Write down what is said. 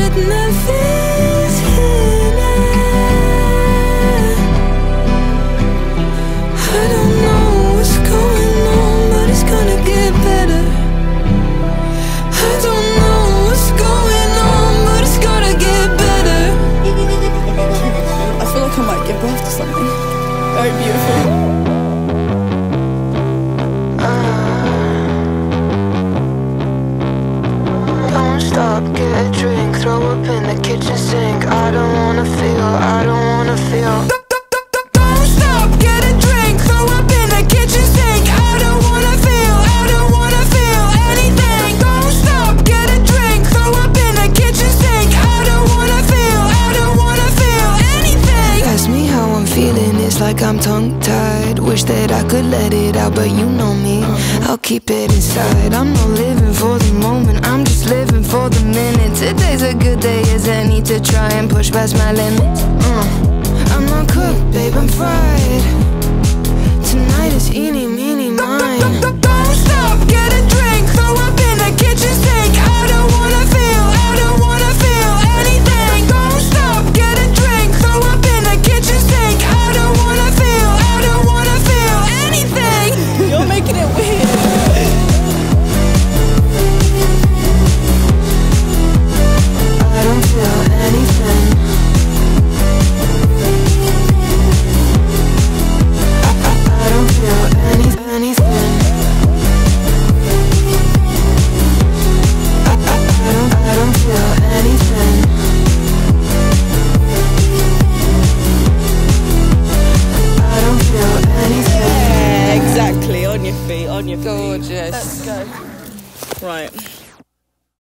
بدنا فيش هنا. I don't know what's going on, but it's gonna get better. I don't know what's going on, but it's gonna get better. I feel like I might give birth to something very beautiful. Don't stop, get a drink, throw up in the kitchen sink. I don't wanna feel, I don't wanna feel. Don't stop, get a drink, throw up in the kitchen sink. I don't wanna feel, I don't wanna feel anything. Don't stop, get a drink, throw up in the kitchen sink. I don't wanna feel, I don't wanna feel anything. Ask me how I'm feeling, it's like I'm tongue-tied. Wish that I could let it out, but you know me, I'll keep it inside. I'm not living for the moment, I'm just living for the minute. Today's a good day as any to try and push past my limits. I'm not cooked, babe, I'm fried. Tonight is eeny, meeny, mine.